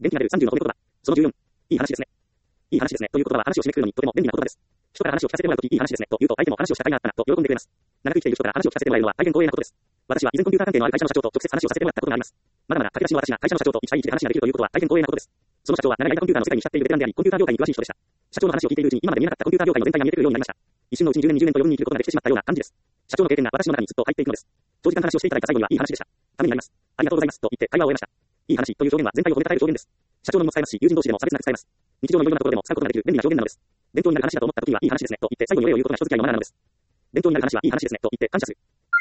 元気が出る30の褒め言葉。その14。いい話ですね。いい話ですね。という言葉は話を締めくくるのにとても便利な言葉です。人から話を聞かせてもらうとき、いい話ですね。と言うと相手も話をした甲斐があったなと喜んでくれます。長く生きている人から話を聞かせてもらえるのは大変光栄なことです。私は以前コンピューター関係のある会社の社長と直接話をさせてもらったことがあります。まだまだ駆け出しの私が会社の社長と1対1で話ができるということは大変光栄なことです。その社長は長い間コンピューターの世界に浸っているベテランであり、コンピューター業界に詳しい人でした。社長の話を聞いているうちに今まで見えなかったコンピューター業界の全体が見えてくるようになりました。一瞬のうちに10年20年と余分に生きることができてしまったような感じです。社長の経験が私の中にずっと入っていくのです。長時間話をしていただいた最後にはいい話でした。ためになります。ありがとうございます。と言って会話を終えました。いい話という表現は全体を褒めたたえる表現です。社長のも使えますし、友人同士でも差別なく使えます。日常のいろいろなところでも使うことができる便利な表現なのです。弁当になる話だと思ったときはいい話ですねと言って最後にお礼を言うことが一つき合いのマナーなのです。弁当になる話はいい話ですねと言って感謝する。